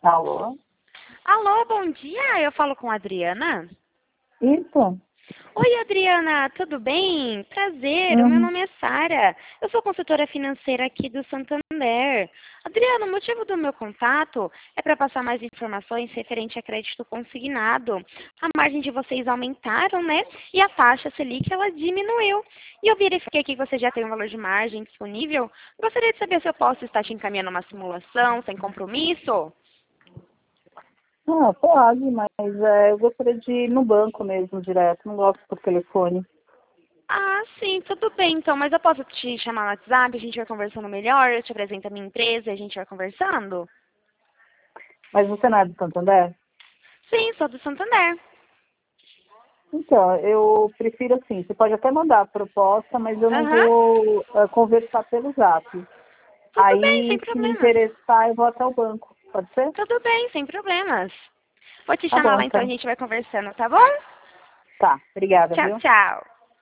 Alô? Alô, bom dia. Eu falo com a Adriana. Isso? Oi, Adriana, tudo bem? Prazer, o meu Uhum. nome é Sara. Eu sou consultora financeira aqui do Santander. Adriana, o motivo do meu contato é para passar mais informações referente a crédito consignado. A margem de vocês aumentaram, né? E a taxa Selic, ela diminuiu. E eu verifiquei aqui que você já tem um valor de margem disponível. Gostaria de saber se eu posso estar te encaminhando uma simulação sem compromisso. Ah, pode, mas eu gostaria de ir no banco mesmo, direto. Não gosto por telefone. Ah, sim, tudo bem então, mas eu posso te chamar no WhatsApp, a gente vai conversando melhor, eu te apresento a minha empresa e a gente vai conversando? Mas você não é do Santander? Sim, sou do Santander. Então, eu prefiro assim. Você pode até mandar a proposta, mas eu não Aham, vou conversar pelo Zap. tudo bem, sem Aí, se me problemas. interessar, eu vou até o banco. Pode ser? Tudo bem, sem problemas. Vou te Tá chamar bom, lá então, a então. gente vai conversando, tá bom? Tá, obrigada, Tchau, viu? tchau.